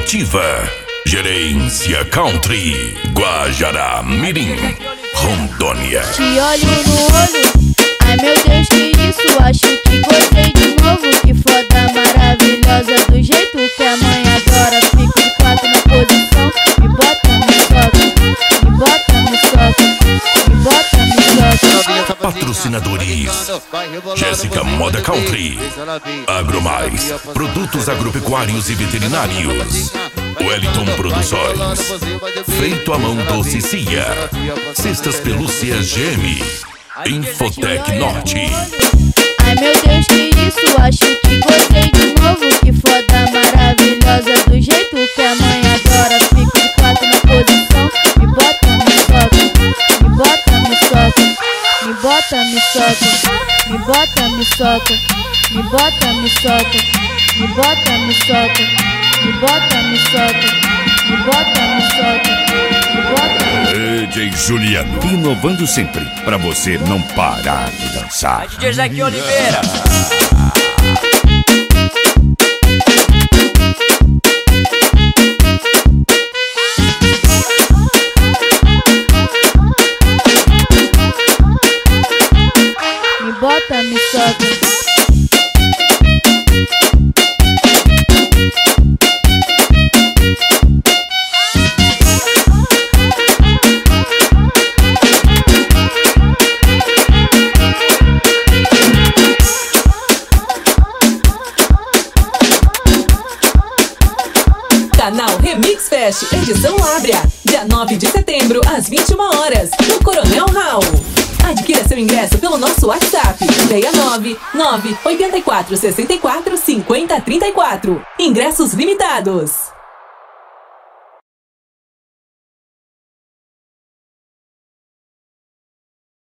Esportiva. Gerência Country. Guajará Mirim, Rondônia. Te olho no olho, ai meu Deus, que isso? Acho que gostei de novo. Que foda maravilhosa, do jeito que a mãe adora. Fico de quatro na posição, me bota, me soca, me bota, me soca, me bota, me soca. Patrocinadores: Jéssica Moda Country, Agromais, produtos agropecuários e veterinários, Wellington Produções, Feito à Mão Doce Cia, Cestas Pelúcias GM, Infotec Norte. Ai meu Deus, que isso? Acho que gostei de novo. Que foda maravilhosa, do jeito que a mãe adora. Fico de quatro na posição, me bota, me soca, me bota, me soca, me bota, me soca, me bota, me soca, me bota, me soca, me bota, me soca, me bota, me soca, me bota, me soca, me bota. DJ Juliano, inovando sempre, pra você não parar de dançar. DJ Zeque Oliveira. Me bota, me soca. Canal Remix Fest, edição Lábrea, dia 9 de setembro, às 21 horas, no Coronel Raul. Adquira seu ingresso pelo nosso WhatsApp, 69 984 64 50 34. Ingressos limitados.